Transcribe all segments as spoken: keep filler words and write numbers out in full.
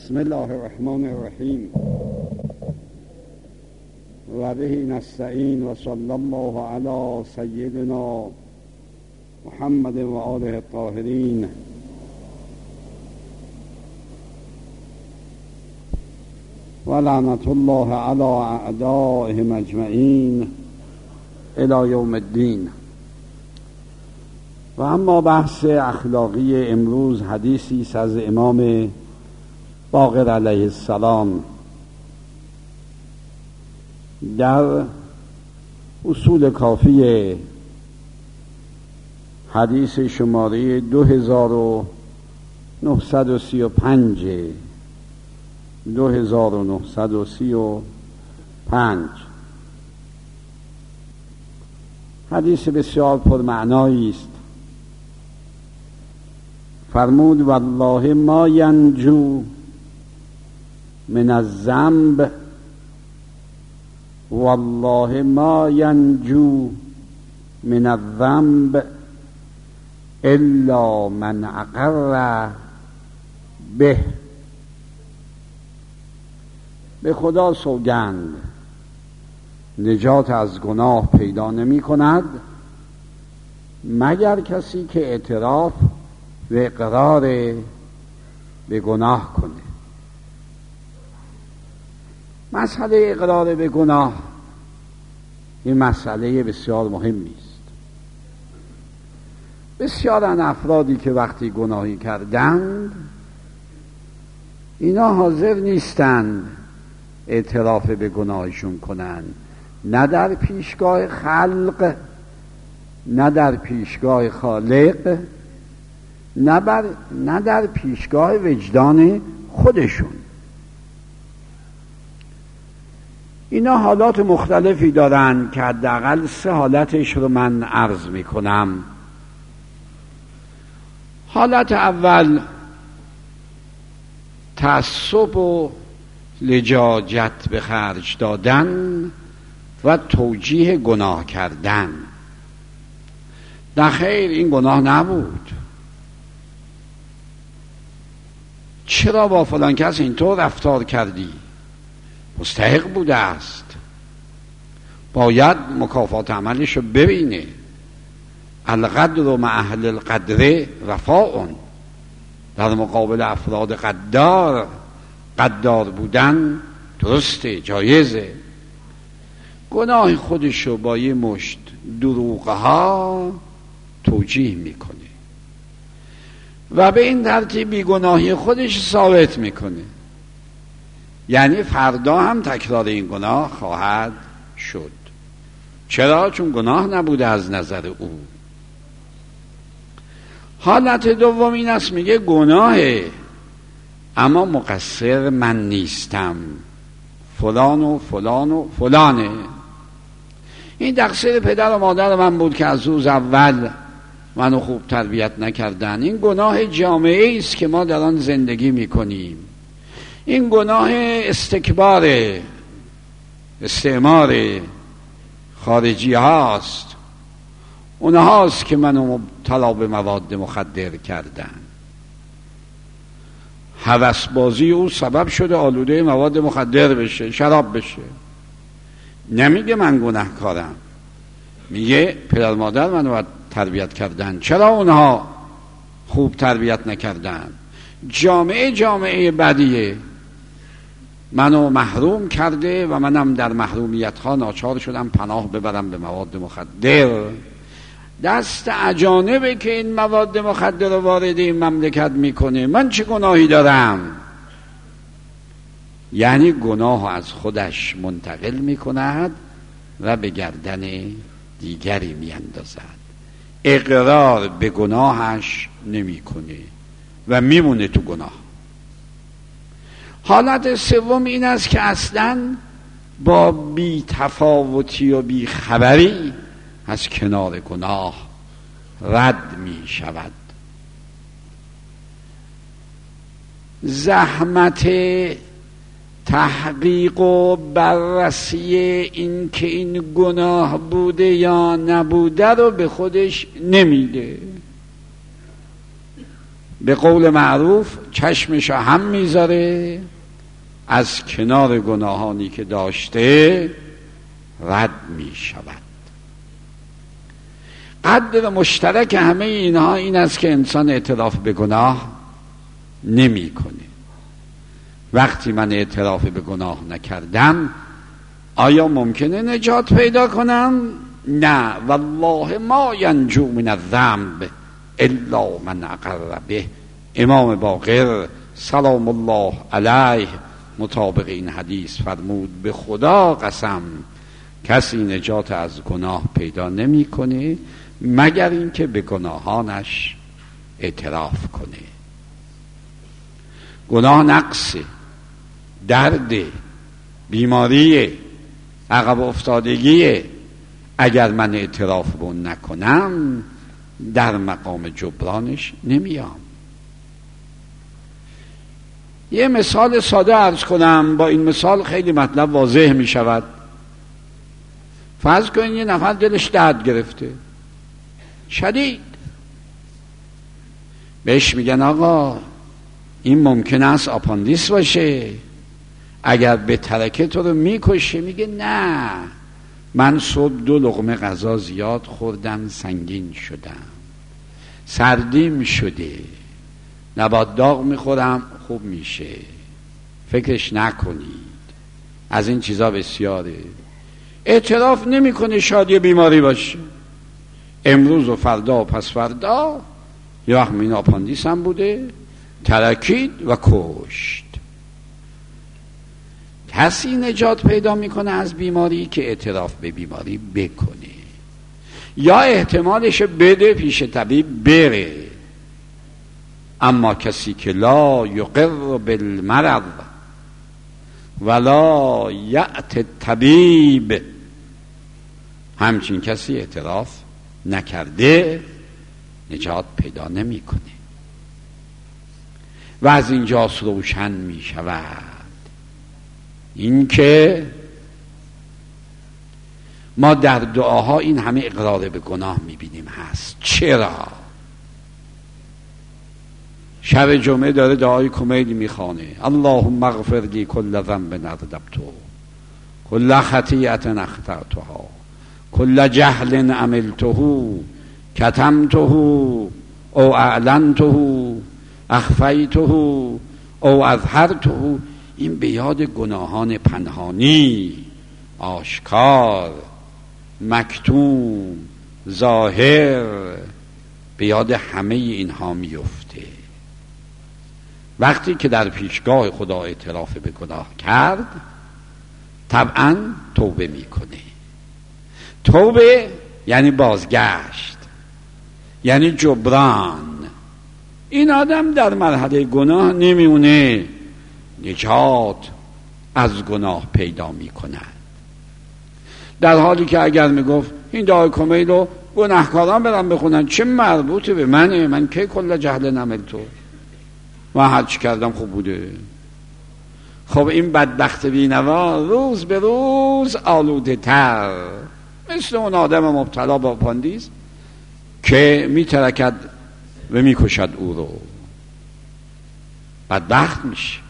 بسم الله الرحمن الرحیم و به نستعین و صلی الله علی سیدنا محمد و آله الطاهرین. و لعنت الله علی اعدائهم اجمعین الی یوم الدین. و اما بحث اخلاقی امروز حدیثی است از امام باقر علیه السلام در اصول کافی حدیث شماره دو هزار و نهصد و سی و پنج دو هزار و نهصد و سی و پنج حدیث بسیار پرمعنایی است. فرمود والله ما ینجو من الذنب والله ما ینجو من الذنب الا من اقر به. به خدا سوگند نجات از گناه پیدا نمی کند مگر کسی که اعتراف و اقرار به گناه کنه. مسئله اقرار به گناه این مسئله بسیار مهمی است. بسیارن افرادی که وقتی گناهی کردند اینا حاضر نیستند اعتراف به گناهشون کنند، نه در پیشگاه خلق نه در پیشگاه خالق نه, بر نه در پیشگاه وجدان خودشون. اینا حالات مختلفی دارن که حداقل سه حالتش رو من عرض میکنم. حالت اول تعصب و لجاجت به خرج دادن و توجیه گناه کردن. نه خیر، این گناه نبود، چرا با فلان کس اینطور رفتار کردی؟ مستحق بوده است، باید مکافات عملش رو ببینه. القدر و مع اهل القدر رفاعون. در مقابل افراد قدار قدار بودن درسته، جایزه. گناه خودشو با یه مشت دروغها توجیه میکنه و به این ترتیب بیگناهی خودش ثابت میکنه. یعنی فردا هم تکرار این گناه خواهد شد. چرا؟ چون گناه نبوده از نظر او. حالت دوم این است، میگه گناهه اما مقصر من نیستم، فلان و فلان و فلانه. این تقصیر پدر و مادر من بود که از روز اول منو خوب تربیت نکردن. این گناه جامعه است که ما در آن زندگی میکنیم. این گناه استکبار استعمار خارجی هاست، اونهاست که منو مبتلا به مواد مخدر کردن. هوسبازی او سبب شده آلوده مواد مخدر بشه، شراب بشه. نمیگه من گناهکارم، میگه پدر مادر منو باید تربیت کردن، چرا اونها خوب تربیت نکردن؟ جامعه جامعه بدیه، منو محروم کرده و منم در محرومیت ها ناچار شدم پناه ببرم به مواد مخدر. دست اجانبه که این مواد مخدر رو وارد این مملکت میکنه، من چه گناهی دارم؟ یعنی گناه از خودش منتقل میکند و به گردن دیگری میاندازد. اقرار به گناهش نمیکنه و میمونه تو گناه. حالت سوم این است که اصلاً با بی تفاوتی و بی خبری از کنار گناه رد می شود. زحمت تحقیق و بررسی این که این گناه بوده یا نبوده رو به خودش نمیده. به قول معروف چشمش هم میذاره، از کنار گناهانی که داشته رد میشود. قدر مشترک همه اینها این است که انسان اعتراف به گناه نمی کنه. وقتی من اعتراف به گناه نکردم آیا ممکنه نجات پیدا کنم؟ نه، والله ما ینجو من الذنب الا من اقر به. امام باقر سلام الله علیه مطابق این حدیث فرمود به خدا قسم کسی نجات از گناه پیدا نمی کنه مگر اینکه به گناهانش اعتراف کنه. گناه نقصه، درده، بیماریه، عقب افتادگیه. اگر من اعتراف به اون نکنم در مقام جبرانش نمیام. یه مثال ساده عرض کنم، با این مثال خیلی مطلب واضح می شود. فرض کنید یه نفر دلش درد گرفته شدید، بهش میگن آقا این ممکن است آپاندیس باشه، اگر به ترکه تو رو میکشه. میگه نه، من صبح دو لقمه غذا زیاد خوردم، سنگین شدم، سردیم شده، نبات داغ میخورم خوب میشه، فکرش نکنید. از این چیزا بسیاره. اعتراف نمیکنه شاید یه بیماری باشه، امروز و فردا و پس فردا یه وقت این آپاندیس هم بوده، ترکید و کشت. کسی نجات پیدا میکنه از بیماری که اعتراف به بیماری بکنه، یا احتمالش بده پیش طبیب بره. اما کسی که لا یقر بالمرض ولا یأت الطبیب، همچین کسی اعتراف نکرده نجات پیدا نمیکنه. و از اینجاست روشن می شود این که ما در دعاها این همه اقرار به گناه می بینیم هست. چرا؟ شب جمعه داره دعای کمیلی می خوانه اللهم اغفر لی کل ذنب اذنبته کل خطیئة اخطأتها کل جهل عملته کتمته او اعلنته اخفیته او اظهرته. این به یاد گناهان پنهانی، آشکار، مکتوم، ظاهر، به یاد همه اینها میفته. وقتی که در پیشگاه خدا اعتراف به گناه کرد طبعا توبه میکنه. توبه یعنی بازگشت، یعنی جبران. این آدم در مرحله گناه نمیونه، نجات از گناه پیدا میکند. در حالی که اگر میگفت این دعای کمیل رو گناهکاران برن بخونن، چه مربوطه به منه؟ من که کل جهل نملتو، من هر چی کردم خوب بوده. خب این بدبخت بینوا روز به روز آلوده تر، مثل اون آدم مبتلا با آپاندیس که میترکد و میکشد او رو، بدبخت میشه.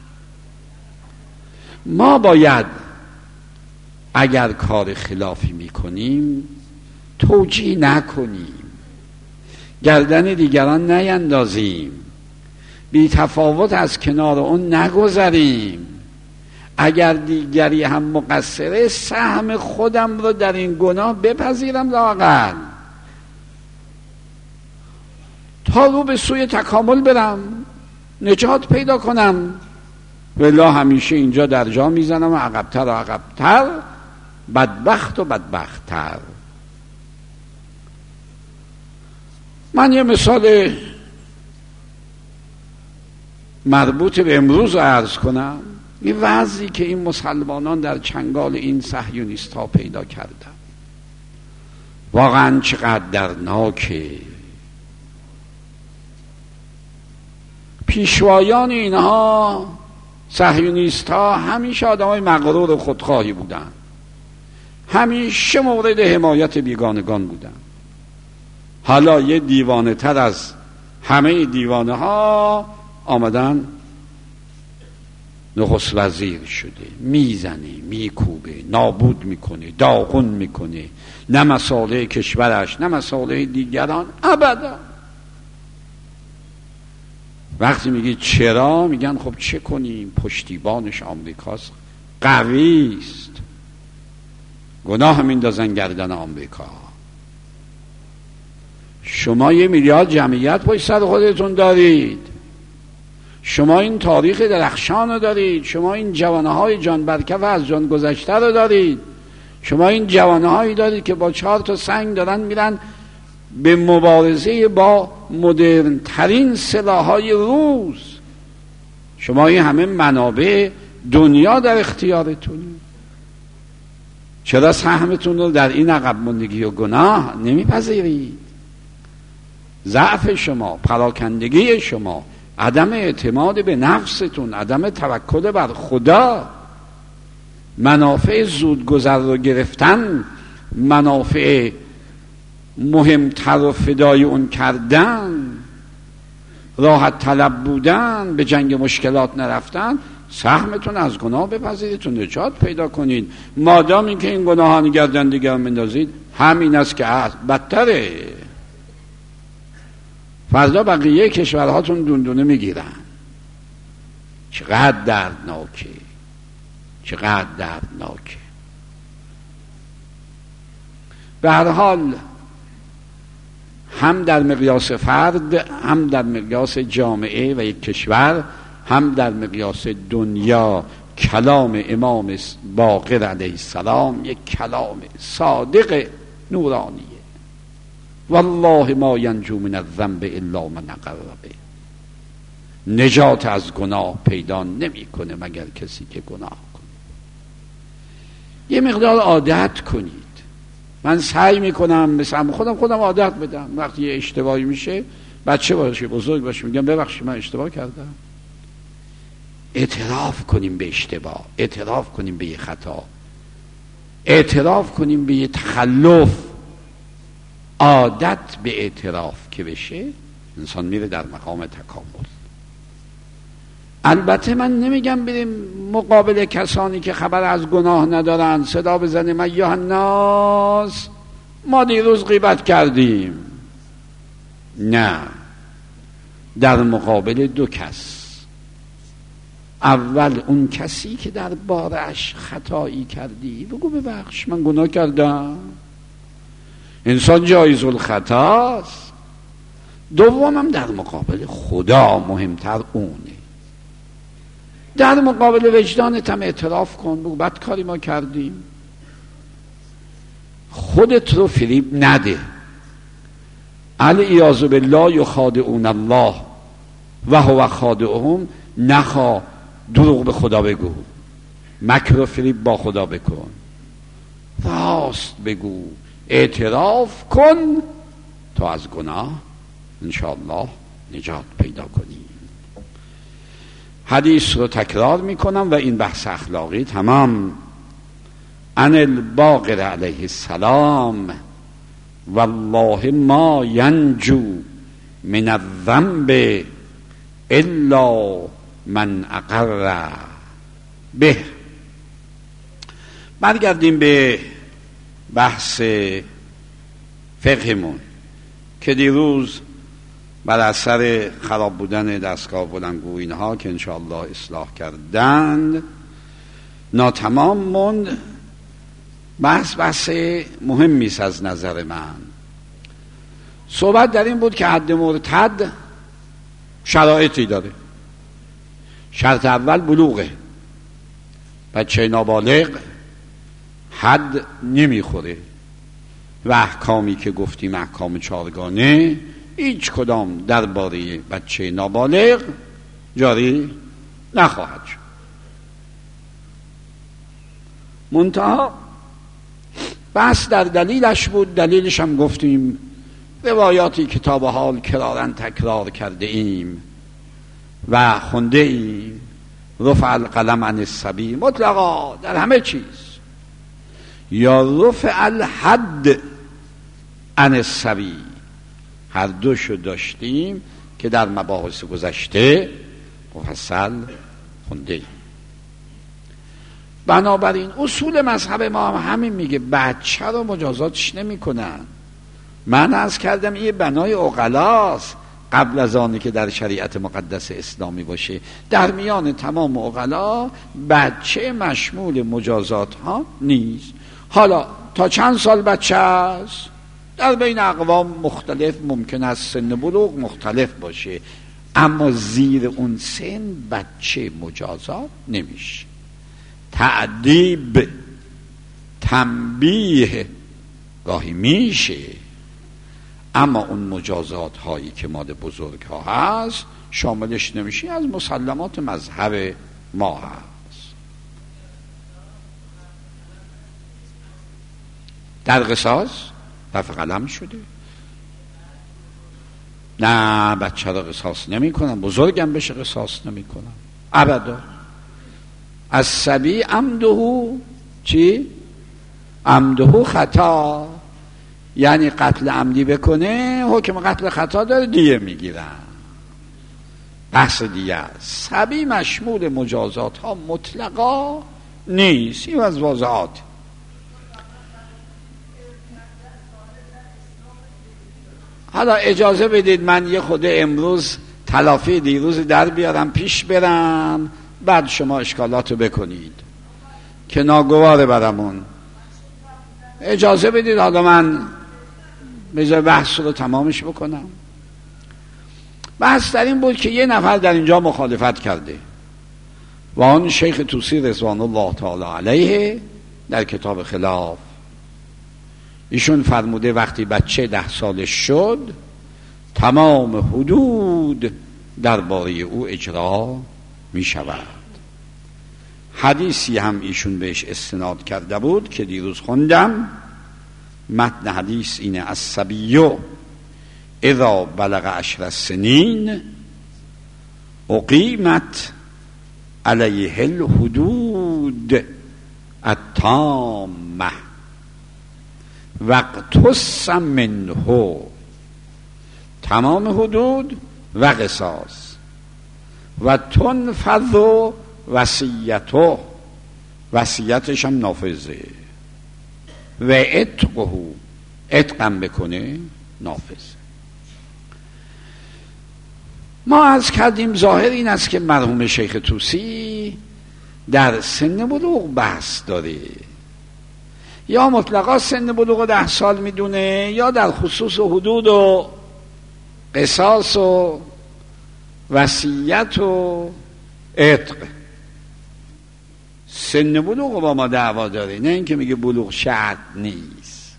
ما باید اگر کار خلافی میکنیم توجیه نکنیم، گردن دیگران نیندازیم، بی تفاوت از کنار اون نگذریم. اگر دیگری هم مقصره سهم خودم رو در این گناه بپذیرم لااقل تا رو به سوی تکامل برم، نجات پیدا کنم. ولی همیشه اینجا در جا میزنم و عقبتر و عقبتر، بدبخت و بدبختتر. من یه مثال مربوط به امروز رو عرض کنم. این وضعی که این مسلمانان در چنگال این صهیونیست ها پیدا کردن واقعا چقدر دردناکه. پیشوایان اینها صهیونیست ها همیشه آدم های مغرور خودخواهی بودن، همیشه مورد حمایت بیگانگان بودن. حالا یه دیوانه تر از همه دیوانه ها آمدن نخست وزیر شده، میزنه، میکوبه، نابود میکنه، داغون میکنه، نه مساله کشورش نه مساله دیگران، ابدا. وقتی میگی چرا، میگن خب چه کنیم، پشتیبانش آمریکاست، قوی است، گناه میندازن گردن آمریکا. شما یه میلیارد جمعیت پشت سر خودتون دارید، شما این تاریخ درخشان رو دارید، شما این جوانه های جان برکف از جان گذشته رو دارید، شما این جوانه هایی دارید که با چهار تا سنگ دارن میرن به مبارزه با مدرن ترین سلاح‌های روز. شما این همه منابع دنیا در اختیارتونه، چرا سهمتون رو در این عقب ماندگی و گناه نمیپذیرید؟ ضعف شما، پراکندگی شما، عدم اعتماد به نفستون، عدم توکل بر خدا، منافع زودگذر رو گرفتن، منافع مهمتر و فدای اون کردن، راحت طلب بودن، به جنگ مشکلات نرفتن، سهمتون از گناه بپذیرید، نجات پیدا کنید. مادام این که این گناهان گردن دیگر مندازید، همین است که بدتره. فردا بقیه کشورهاتون دوندونه میگیرن. چقدر دردناکه، چقدر دردناکه. به هر حال هم در مقیاس فرد، هم در مقیاس جامعه و یک کشور، هم در مقیاس دنیا، کلام امام باقر علیه السلام یک کلام صادق نورانیه. والله ما ینجو من الذنب الا من قربه. نجات از گناه پیدا نمی کنه مگر کسی که گناه کنه. یه مقدار عادت کنید. من سعی میکنم مثلا خودم خودم عادت بدم، وقتی یه اشتباهی میشه، بچه باشه بزرگ باشه، میگم ببخشید من اشتباه کردم. اعتراف کنیم به اشتباه، اعتراف کنیم به یه خطا، اعتراف کنیم به یه تخلف. عادت به اعتراف که بشه، انسان میره در مقام تکامل. البته من نمیگم بریم مقابل کسانی که خبر از گناه ندارن صدا بزنیم ایها الناس ما دیروز غیبت کردیم. نه، در مقابل دو کس. اول اون کسی که در بارش خطایی کردی بگو ببخش من گناه کردم. انسان جایز الخطاست. دومم در مقابل خدا، مهمتر اونه. در مقابل وجدانت هم اعتراف کن، بگو بدکاری ما کردیم. خودت رو فریب نده. العیاذ بالله یخادعون الله و هو خادعهم. نخوا دروغ به خدا بگو، مکر و فریب با خدا بکن، راست بگو، اعتراف کن تا از گناه انشاءالله نجات پیدا کنی. حدیث رو تکرار میکنم و این بحث اخلاقی تمام. عن الباقر علیه السلام والله ما ینجو من الذنب الا من اقر به. برگردیم به بحث فقهمون که دیروز بر اثر خراب بودن دستگاه بلندگو اینها که انشاءالله اصلاح کردند ناتمام موند. بحث بحث مهمی است از نظر من. صحبت در این بود که حد مرتد شرایطی داره. شرط اول بلوغه. بچه نابالغ حد نمیخوره و احکامی که گفتیم احکام چارگانه هیچ کدام درباره بچه نابالغ جاری نخواهد شد. منتها بحث در دلیلش بود. دلیلش هم گفتیم روایاتی کتاب حال کرارن تکرار کرده ایم و خونده ایم. رفع القلم عن الصبی مطلقا در همه چیز، یا رفع الحد عن الصبی، هر دوشو داشتیم. که در مباحث گذشته مفصل خونده ایم. بنابراین اصول مذهب ما هم همین میگه بچه رو مجازاتش نمی کنن. من عرض کردم این بنای عقلاست قبل از آنی که در شریعت مقدس اسلامی باشه. در میان تمام عقلا بچه مشمول مجازات ها نیست. حالا تا چند سال بچه است؟ در بین اقوام مختلف ممکن است سن بلوغ مختلف باشه، اما زیر اون سن بچه مجازات نمیشه. تعدیب تنبیه گاهی میشه، اما اون مجازات هایی که مال بزرگ ها هست شاملش نمیشه، از مسلمات مذهب ما هست. در قصاص رفع قلم شده. نه بچه را قصاص نمی کنن، بزرگم بشه قصاص نمی کنن ابدا. از سبی عمده چی؟ عمده خطا، یعنی قتل عمدی بکنه حکم قتل خطا داره، دیه میگیرن. بحث دیگه است. سبی مشمول مجازات ها مطلقا نیست. این از واضحات. حالا اجازه بدید من یه خود امروز تلافی دیروز در بیارم پیش برم، بعد شما اشکالاتو بکنید که ناگواره برامون. اجازه بدید حالا من بذار بحث رو تمامش بکنم. بحث در این بود که یه نفر در اینجا مخالفت کرده و آن شیخ طوسی رضوان الله تعالی علیه در کتاب خلاف. ایشون فرموده وقتی بچه ده سالش شد تمام حدود درباره او اجرا می شود. حدیثی هم ایشون بهش استناد کرده بود که دیروز خوندم. متن حدیث اینه: الصبی اذا بلغ عشر سنین اقیمت علیه الحدود التامه واقتص منه، تمام حدود و قصاص، و تنفذ وصیته، وصیتش هم نافذه، و عتقه، عتقم بکنه نافذه. ما عرض کردیم ظاهر این است که مرحوم شیخ طوسی در سن بلوغ بحث داره، یا مطلقا سن بلوغ ده سال میدونه، یا در خصوص حدود و قصاص و وصیت و عتق سن بلوغ با ما دعوا داره، نه اینکه میگه بلوغ شرط نیست.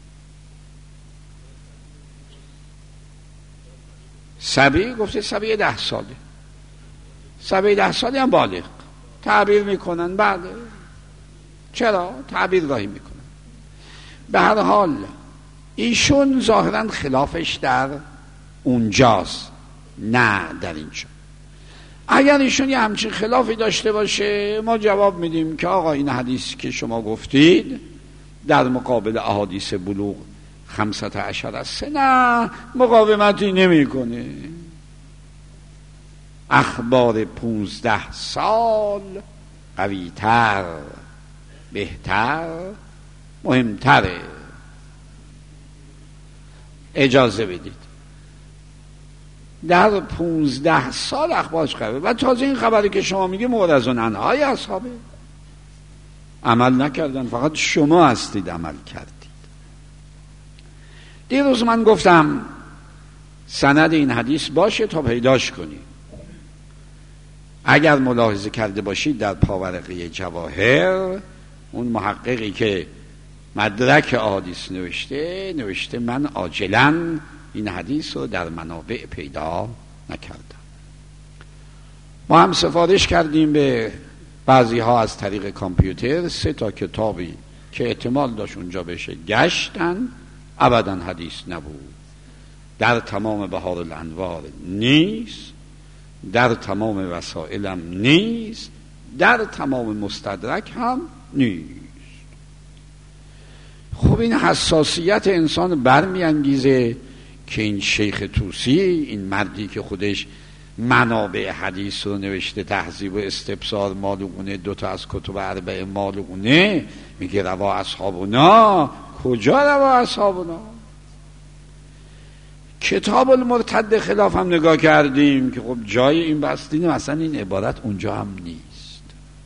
صبی گفته صبی ده ساله، صبی ده ساله هم بالغ. تعبیر میکنن بعد چرا؟ تعبیر گاهی میکنن. به هر حال ایشون ظاهرا خلافش در اونجاست، نه در اینجا. اگر ایشون یه همچین خلافی داشته باشه ما جواب میدیم که آقا این حدیث که شما گفتید در مقابل احادیث بلوغ خمسة عشر سنه مقاومتی نمی کنه. اخبار پونزده سال قویتر، بهتر، مهمتره. اجازه بدید در پونزده سال اخبارش قوی، و تازه این خبری که شما میگه مورز عنهای اصحابه عمل نکردن، فقط شما هستید عمل کردید. دیروز من گفتم سند این حدیث باشه تا پیداش کنی. اگر ملاحظه کرده باشید در پاورقی جواهر اون محققی که مدرک احادیث نوشته نوشته من عاجلاً این حدیث رو در منابع پیدا نکردم. ما هم سفارش کردیم به بعضی ها از طریق کامپیوتر سه تا کتابی که احتمال داشت اونجا بشه گشتن، ابدا حدیث نبود. در تمام بهار الانوار نیست، در تمام وسائلم نیست، در تمام مستدرک هم نیست. خب این حساسیت انسان برمی انگیزه که این شیخ طوسی، این مردی که خودش منابع حدیث رو نوشته، تهذیب و استبصار مالگونه، دوتا از کتب اربع مالگونه، میگه روا اصحابنا. کجا روا اصحابنا؟ کتاب المرتد خلاف هم نگاه کردیم که خب جای این بحث دیدیم اصلا این عبارت اونجا هم نیست.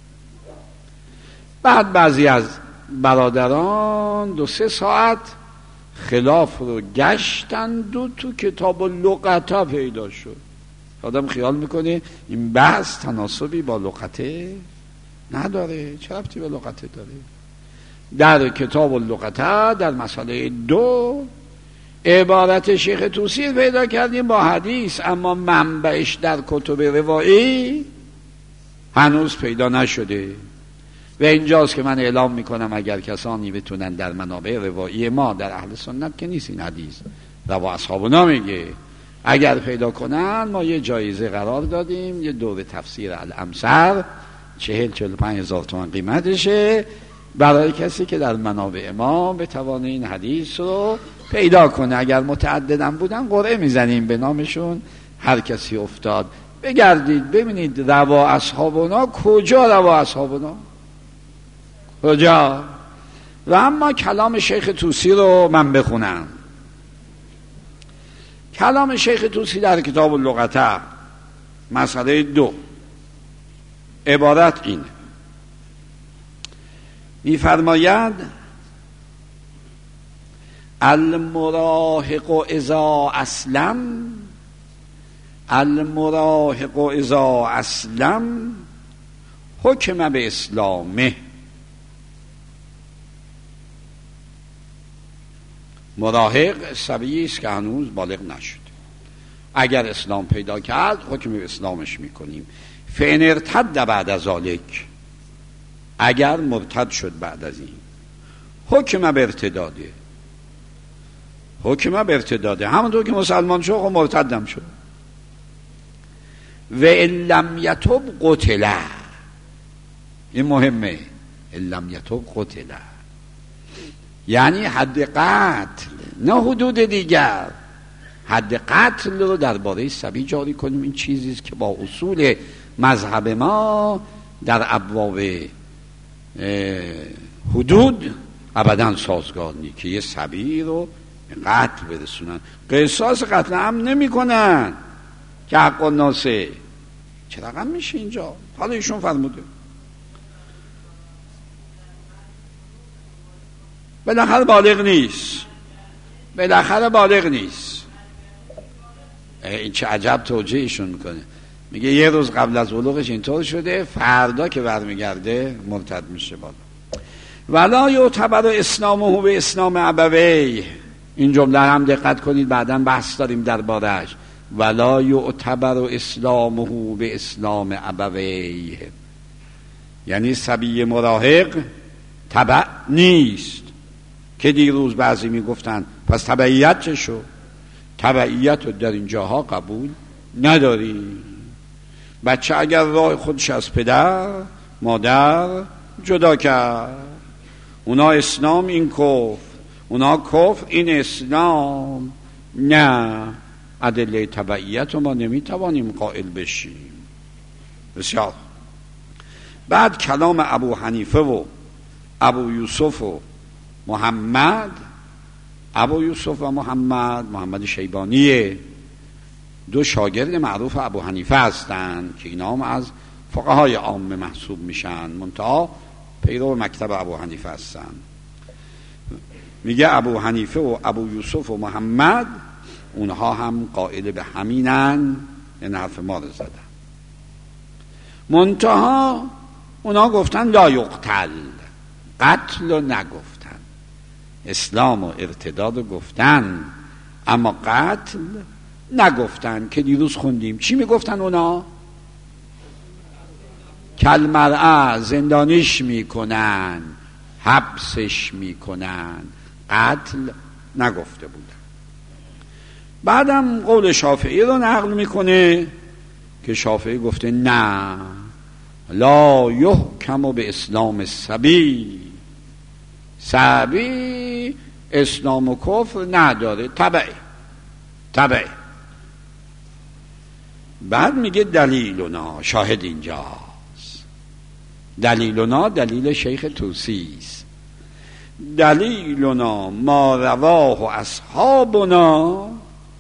بعد بعضی از برادران دو سه ساعت خلاف رو گشتند و تو کتاب اللغتا پیدا شد. آدم خیال میکنه این بحث تناسبی با لغته نداره. چه ربطی به لغته داره؟ در کتاب اللغتا در مسئله دو عبارت شیخ طوسی پیدا کردیم با حدیث، اما منبعش در کتب روایی هنوز پیدا نشده. و اینجاست که من اعلام میکنم اگر کسانی بتونن در منابع روایی ما در اهل سنت که نیست این حدیث روا اصحابنا میگه، اگر پیدا کنن ما یه جایزه قرار دادیم، یه دوره تفسیر الامصر چهل چهل پنج هزار تومان قیمتشه برای کسی که در منابع ما بتوانه این حدیث رو پیدا کنه. اگر متعددن بودن قرعه میزنیم به نامشون، هر کسی افتاد بگردید ببینید روا اصحابنا کجا، روا اصحابنا کجا. و اما کلام شیخ طوسی رو من بخونم. کلام شیخ طوسی در کتاب اللغتا مسئله دو عبارت اینه، میفرماید المراهق اذا اسلم المراهق اذا اسلم حکم به اسلامه. مراهق صبیی است که هنوز بالغ نشد، اگر اسلام پیدا کرد حکم به اسلامش میکنیم. فان ارتد بعد از ذلک، اگر مرتد شد بعد از این، حکم به ارتداده، حکم به ارتداده، همونطور که مسلمان شد و مرتدم شد. و ان لم یتب قتل، این مهمه، ان لم یتب قتل یعنی حد قتل، نه حدود دیگر. حد قتل رو درباره صبی جاری کنیم. این چیزی است که با اصول مذهب ما در ابواب حدود ابدا سازگار نیست که یه صبی رو قتل برسونن. قصاص قتل هم نمی کنن که حق الناسه. چه رقم میشه اینجا؟ حالا ایشون فرموده بالاخره بالغ نیست، بالاخره بالغ نیست. این چه عجب توجیه ایشون میکنه، میگه یه روز قبل از بلوغش اینطور شده، فردا که برمیگرده مرتد میشه. بالا ولا یعتبر اسلامه به اسلام ابویه. این جمله هم دقت کنید، بعداً بحث داریم دربارش. ولا یعتبر اسلامه به اسلام ابویه، یعنی صبی مراهق تبع نیست که دیروز بعضی میگفتن پس تبعیت چه شو؟ تبعیت رو در این جاها قبول نداری. بچه اگر راه خودش از پدر مادر جدا کرد، اونا اسلام این کفر، اونا کفر این اسلام، نه ادله تبعیت رو ما نمیتوانیم قائل بشیم. بسیار. بعد کلام ابو حنیفه و ابو یوسف و محمد، ابو یوسف و محمد، محمد شیبانیه، دو شاگرد معروف ابو حنیفه هستند که اینا هم از فقهای عامه محسوب میشن، منتها پیرو مکتب ابو حنیفه هستن. میگه ابو حنیفه و ابو یوسف و محمد اونها هم قائل به همینن، این حرف ما رو زدن، منتها اونها گفتن لا یقتل، قتل رو نگفتن، اسلام و ارتداد رو گفتن اما قتل نگفتن. که دیروز خوندیم چی میگفتن اونا؟ کل مرعه، زندانیش میکنن، حبسش میکنن، قتل نگفته بودن. بعدم قول شافعی رو نقل میکنه که شافعی گفته نه، لا یحکم به اسلام صبی، صبی اسلام و کفر نداره، تبعه. تبع. بعد میگه دلیلنا، شاهد اینجاست. دلیلنا دلیل شیخ طوسی است. دلیلنا ما رواه اصحابنا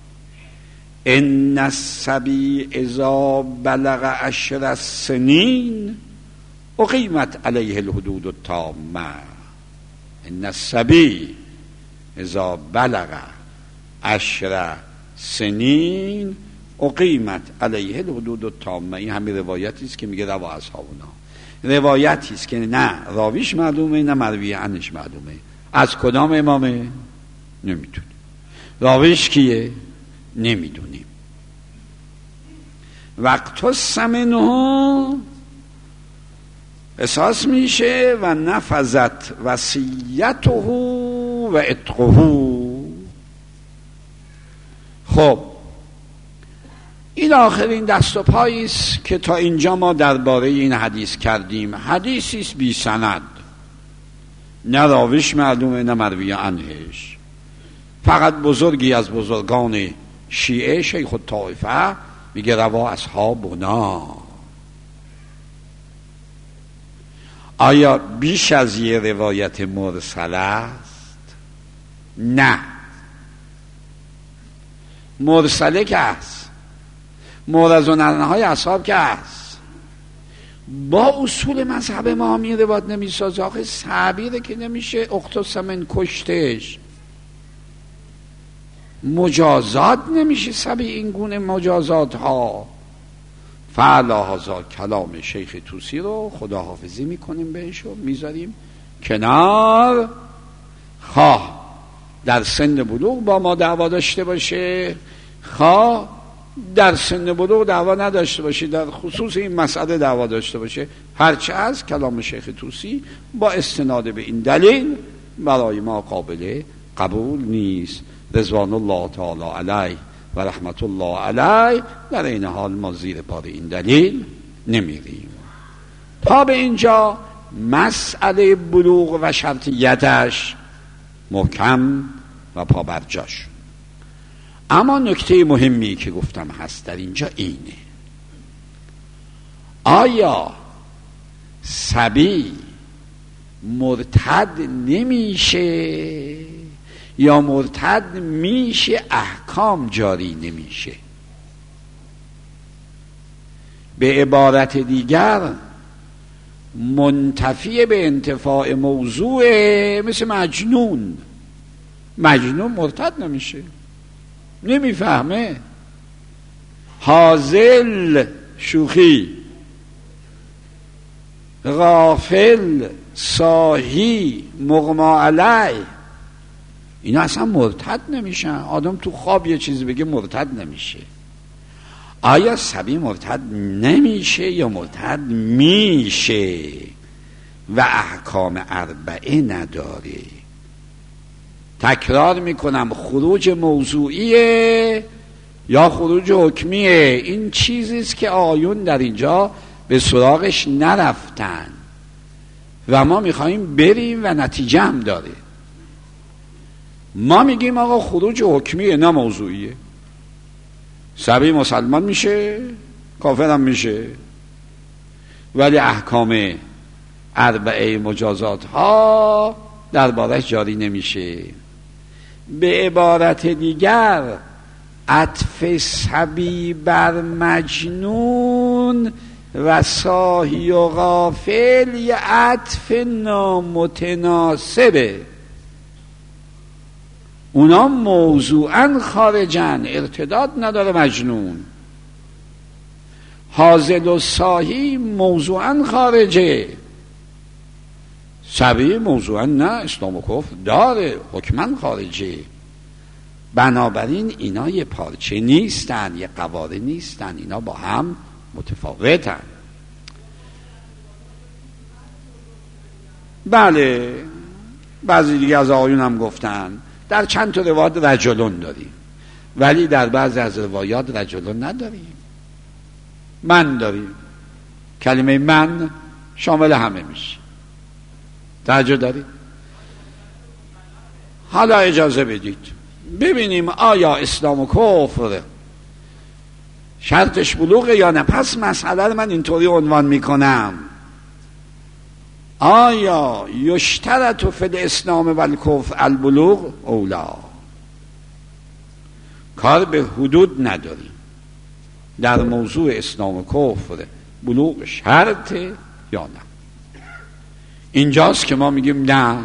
ان الصبی اذا بلغ عشر سنین اقیمت علیه الحدود التامه. ان الصبی اذا بلغ عشر سنین اقیمت علیه الحدود التامه. این همین روایتی است که میگه رواه اصحابنا. روایتی است که نه راویش معلومه نه مروی عنش معلومه. از کدام امامه؟ نمیدونیم. راویش کیه؟ نمیدونیم. وقت سمنه احساس میشه و نفذت وصیته و عتقه. خب این آخرین دست و پایی است که تا اینجا ما درباره این حدیث کردیم. حدیثی است بی سند، نه راویش معلومه نه مروی عنهش. فقط بزرگی از بزرگان شیعه شیخ الطائفه میگه رواه اصحابنا. آیا بیش از یه روایت مرسل است؟ نه. مرسله که است، مورز و نرنهای اصحاب که است، با اصول مذهب ما می روایت نمی سازه. آخه صحابیه که نمیشه اختص من کشتش، مجازات نمیشه سبی این گونه مجازات ها. فعلا هذا کلام شیخ طوسی رو خداحافظی میکنیم بهش و میذاریم کنار. خواه در سن بلوغ با ما دعوا داشته باشه، خواه در سن بلوغ دعوا نداشته باشه، در خصوص این مسئله دعوا داشته باشه، هرچه از کلام شیخ طوسی با استناد به این دلیل برای ما قابل قبول نیست. رضوان الله تعالی علیه و رحمت الله علیه. در این حال ما زیر پای این دلیل نمیریم. تا به اینجا مسئله بلوغ و شرطیتش محکم و پابرجاش. اما نکته مهمی که گفتم هست در اینجا اینه: آیا صبی مرتد نمیشه یا مرتد میشه احکام جاری نمیشه؟ به عبارت دیگر منتفی به انتفاع موضوع، مثل مجنون. مجنون مرتد نمیشه، نمیفهمه. هازل شوخی، غافل، ساهی، مغما علی، اینا اصلا مرتد نمیشن. آدم تو خواب یه چیزی بگه مرتد نمیشه. آیا صبی مرتد نمیشه یا مرتد میشه و احکام اربعه نداره؟ تکرار میکنم، خروج موضوعیه یا خروج حکمیه؟ این چیزیست که آیون در اینجا به سراغش نرفتن و ما میخواییم بریم و نتیجه هم داره. ما میگیم آقا خروج حکمیه نه موضوعیه. صبی مسلمان میشه، کافر هم میشه، ولی احکام اربعه مجازات ها دربارش جاری نمیشه. به عبارت دیگر عطف صبی بر مجنون و صاحی و غافل یه عطف نامتناسبه. اونا موضوعاً خارجن، ارتداد نداره مجنون. حاضل و صاحی موضوعاً خارجه، صبی موضوعاً نه، اسلام و کفر داره، حکماً خارجه. بنابراین اینا یه پارچه نیستن، یه قواره نیستن، اینا با هم متفاوتن. بله، بعضی دیگه از آقایون هم گفتن در چند تا روایات رجلون داریم، ولی در بعضی از روایات رجلون نداریم، من داریم. کلمه من شامل همه میشه. توجه دارید؟ حالا اجازه بدید ببینیم آیا اسلام و کفر شرطش بلوغه یا نه. پس مسئله رو من اینطوری عنوان میکنم: آیا یشترط فی الاسلام و الکفر البلوغ اولا؟ کار به حدود نداریم در موضوع اسلام و کفر بلوغ شرطه یا نه. اینجاست که ما میگیم نه،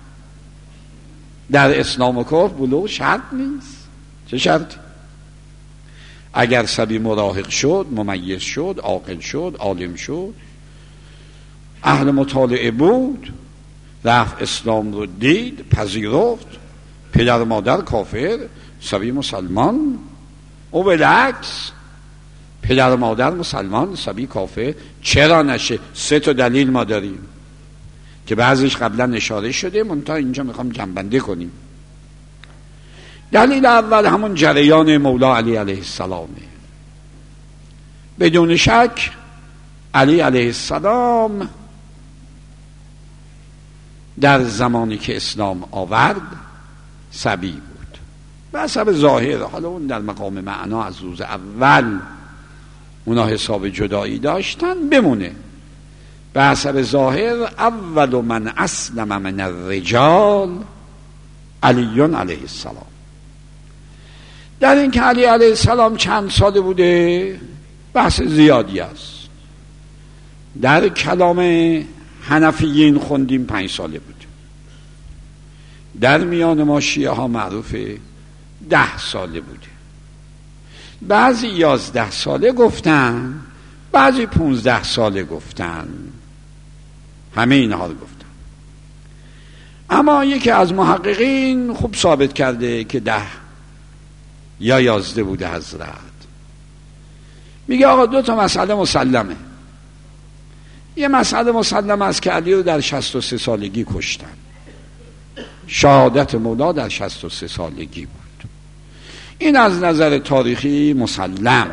در اسلام و کفر بلوغ شرط نیست. چه شرطی؟ اگر صبی مراهق شد، ممیز شد، عاقل شد، عالم شد، اهل مطالعه بود، رفت اسلام رو دید، پذیرفت، پدر مادر کافر، صبی مسلمان، او بالعکس پدر مادر مسلمان، صبی کافر، چرا نشه؟ سه تا دلیل ما داریم که بعضیش قبلا اشاره شده، منتها اینجا میخوام جنبنده کنیم. دلیل اول همون جریان مولا علی علیه السلامه. بدون شک علی علیه السلام در زمانی که اسلام آورد صبی بود به حسب ظاهر. حالا اون در مقام معنا از روز اول اونا حساب جدایی داشتن، بمونه. به حسب ظاهر اول من اسلم من الرجال علی علیه السلام. در این که علی علیه السلام چند ساله بوده بحث زیادی است. در کلام حنفیین خوندیم پنج ساله بود. در میان ما شیعه ها معروفه ده ساله بوده. بعضی یازده ساله گفتن، بعضی پونزده ساله گفتن، همه اینها رو گفتن. اما یکی از محققین خوب ثابت کرده که ده یا یازده بوده حضرت. میگه آقا دو تا مسئله مسلمه. یه مسئله مسلمه است که علی رو در شصت و سه سالگی کشتن. شهادت مولا در شصت و سه سالگی بود. این از نظر تاریخی مسلم.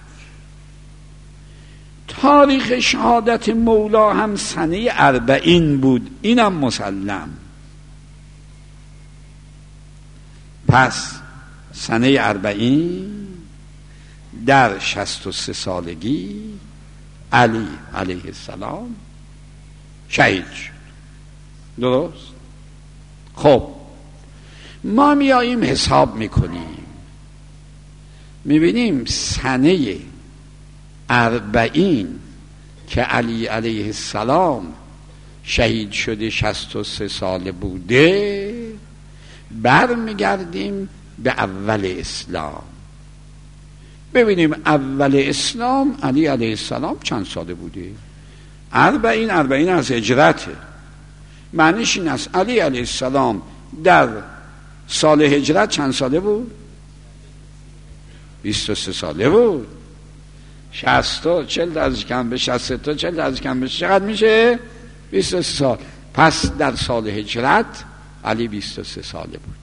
تاریخ شهادت مولا هم سنه اربعین بود، اینم مسلم. پس سنه اربعین در شصت و سه سالگی علی علیه السلام شهید شد. درست؟ خب ما میاییم حساب میکنیم، میبینیم سنه اربعین که علی علیه السلام شهید شده شصت و سه ساله بوده، برمیگردیم به اول اسلام. ببینیم اول اسلام علی علیه السلام چند ساله بوده. اربعین اربعین از هجرته. معنیش این است علی علیه السلام در سال هجرت چند ساله بود؟ بیست و سه ساله بود. شصت تا چل از کم به شصت تا چل از کم به چقدر میشه؟ بیست و سه سال. پس در سال هجرت علی بیست و سه ساله بود.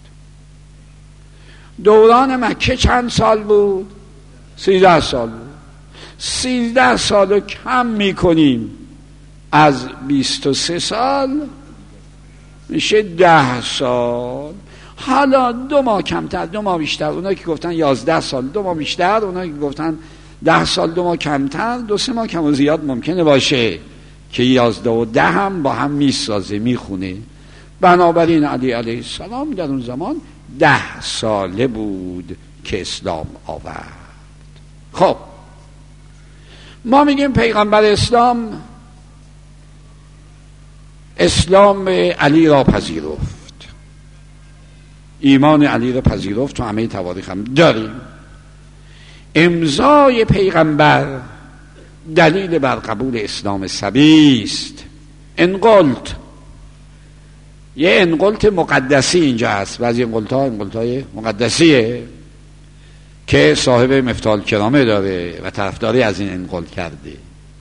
دوران مکه چند سال بود؟ سیزده سال بود. سیزده سال رو کم میکنیم از بیست و سه سال میشه ده سال. حالا دو ماه کمتر دو ماه بیشتر، اونا که گفتن یازده سال دو ماه بیشتر، اونا که گفتن ده سال دو ماه کمتر، دو سه ماه کم و زیاد ممکنه باشه که یازده و ده هم با هم میسازه میخونه. بنابراین علی علیه السلام در اون زمان ده ساله بود که اسلام آورد. خب ما میگیم پیغمبر اسلام اسلام علی را پذیرفت، ایمان علی را پذیرفت، تو همه تواریخ هم داریم. امضای پیغمبر دلیل بر قبول اسلام صبی است. انقلت، یه انقلت مقدسی اینجا هست. بعضی انقلت ها انقلت های مقدسیه که صاحب مفتاح الکرامه داره و طرفداری از این انقلت کرده.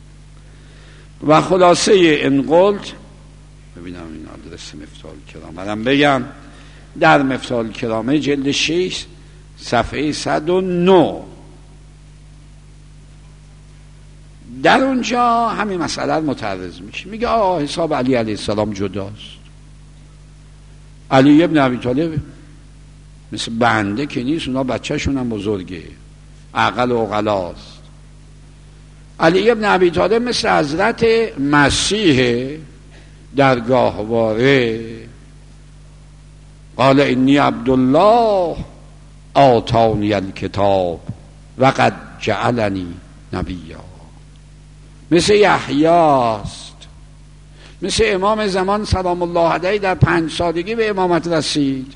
و خلاصه انقلت، ببینم این آدرس مفتاح الکرامه هم بگم، در مفتاح الکرامه جلد شش صفحه صد و نه، در اونجا همین مسئله متعرض میشه. میگه آه حساب علی علیه السلام جداست. علی ابن ابی طالب مثل بنده که نیست، اونا بچه‌شون هم بزرگه، عقل و عقلاست. علی ابن ابی طالب مثل حضرت مسیح در گاهواره، قال انی عبدالله آتانی الکتاب و قد جعلنی نبیا. مثل یحیاست، مثل امام زمان سلام الله علیه در پنج سالگی به امامت رسید.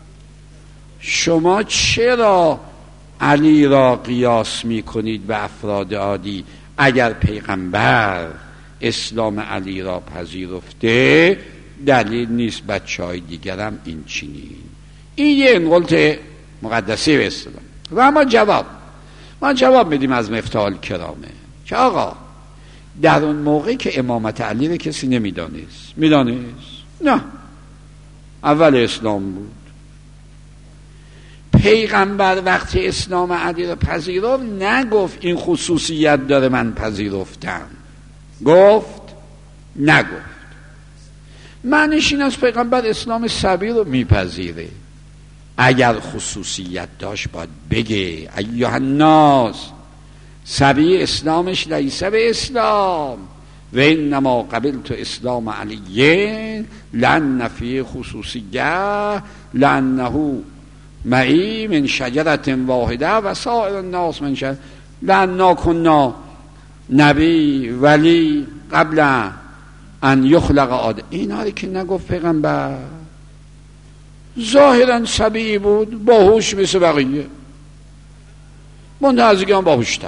شما چرا علی را قیاس می کنید به افراد عادی؟ اگر پیغمبر اسلام علی را پذیرفته دلیل نیست بچه های دیگرم این چنین. این یه انقلت مقدسی به اصطلاح. و اما جواب ما جواب میدیم از مفتاح الکرامه که آقا در اون موقع که امامت علی رو کسی نمیدانست. میدانست؟ نه، اول اسلام بود. پیغمبر وقتی اسلام علی رو پذیرفت نگفت این خصوصیت داره من پذیرفتم، گفت نگفت. معنیش این است پیغمبر اسلام صبی رو میپذیره. اگر خصوصیت داشت باید بگه ایها الناس صبی اسلامش لیس به اسلام و انما قبلت اسلام علی لان نفی خصوصیه لانه معی من شجرت واحده و سائر الناس من شجرت لاننا کنا نبی ولی قبل ان یخلق آدم. اینا که نگفت پیغمبر. ظاهرا صبی بود، باهوش مثل بقیه، منتها از دیگه هم باهوشتر،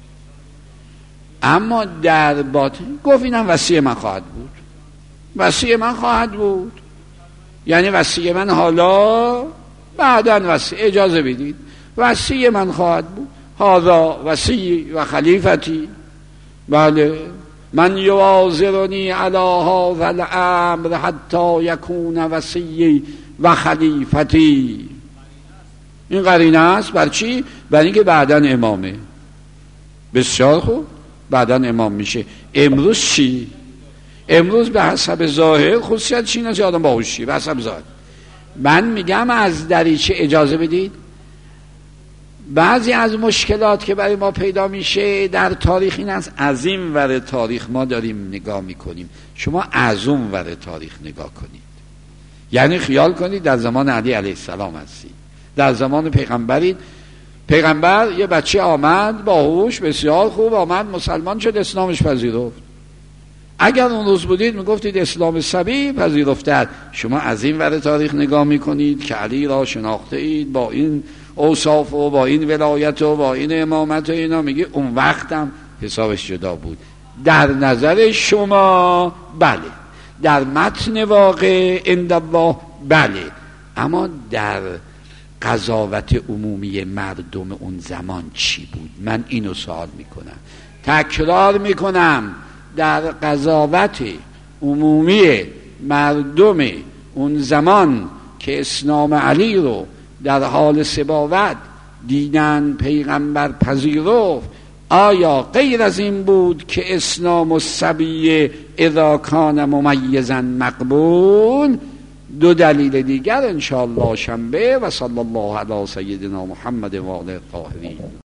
اما در باطن گفت اینم وصی من خواهد بود. وصی من خواهد بود یعنی وصی من حالا بعداً وصی، اجازه بدید، وصی من خواهد بود. هذا وصی و خلیفتی. بله، من یواظرنی علی هذا الامر حتی یکون وصی و خلیفتی. این قرینه است. بر چی؟ برای اینکه بعداً امامه. بسیار خوب، بعداً امام میشه. امروز چی؟ امروز به حسب ظاهر خصوصیت چی نیست؟ آدم باهوشی به حسب ظاهر. من میگم از دریچه اجازه بدید بعضی از مشکلات که برای ما پیدا میشه در تاریخ این است، از این ور تاریخ ما داریم نگاه میکنیم، شما از اون ور تاریخ نگاه کنید. یعنی خیال کنید در زمان علی علیه السلام هستید، در زمان پیغمبرید. پیغمبر یه بچه آمد باهوش بسیار خوب، آمد مسلمان شد، اسلامش پذیرفت. اگر اون روز بودید میگفتید اسلام صبی پذیرفته. شما از این ور تاریخ نگاه میکنید که علی را شناخته اید با این اوصاف و با این ولایت و با این امامت و اینا، میگه اون وقتم حسابش جدا بود. در نظر شما بله، در متن واقع عند الله بله، اما در قضاوت عمومی مردم اون زمان چی بود؟ من اینو سوال میکنم، تکرار میکنم، در قضاوت عمومی مردم اون زمان که اسلام علی رو در حال سباوت دیدن پیغمبر پذیرفت، آیا غیر از این بود که اسلام الصبی اذا کان ممیزا مقبول؟ دو دلیل دیگر انشاءالله شنبه. و صلی الله علی سیدنا محمد و آله الطاهرین.